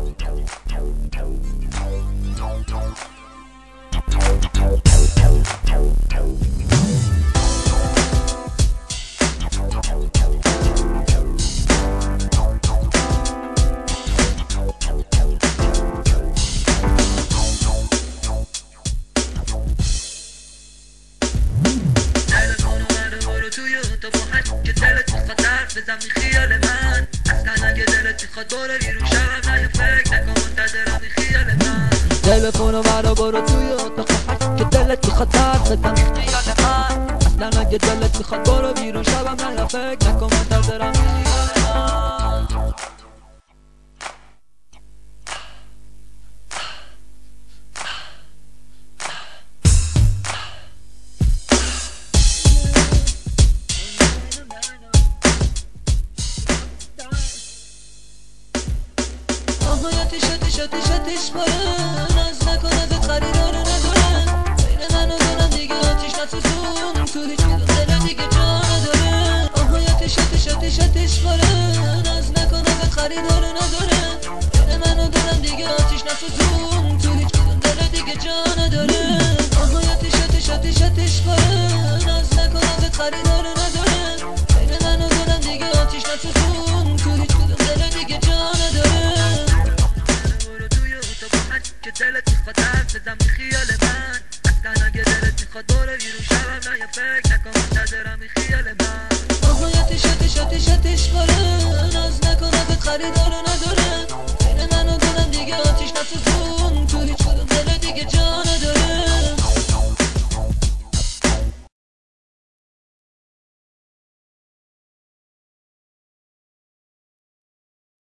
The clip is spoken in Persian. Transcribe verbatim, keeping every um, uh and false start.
بزن می خیال من اصلا اگه دلت میخواد برو بیرون شبم نه فکر نکن منتظرم این خیال من تلفنو برا برو توی اتاق هشت که دلت میخواد حرف بزن می خیال من اصلا اگه دلت میخواد برو بیرون شبم نه فکر نکن منتظرم این خیال من آهایتش آتش آتش آتش بارن از نکن ازت خریدارو ندارن بین من و دلم دیگه آتش نسوزون تو هیچ کدوم دل دیگه جا ندارن آهایتش آتش آتش آتش بارن از نکن ازت خریدارو ندارن بین من و دلم دیگه آتش نسوزون تو هیچ کدوم دل دیگه جا ندارن آهایتش آتش آتش آتش بارن از نکن ازت خریدارو ندارن بین من و دلم دیگه آتش نسوزون تو هیچ کدوم دل دیگه جا ندارن که دلت میخواد حرف بزن می خیال من اصلا اگه دلت میخواد برو بیرون شبم نه فکر نکن منتظرم این خیال من آهایتش آتش آتش آتش بارن از نکن ازت خریدارو ندارن بین من و دلم دیگه آتش نسوزون تو هیچ کدوم دل دیگه جا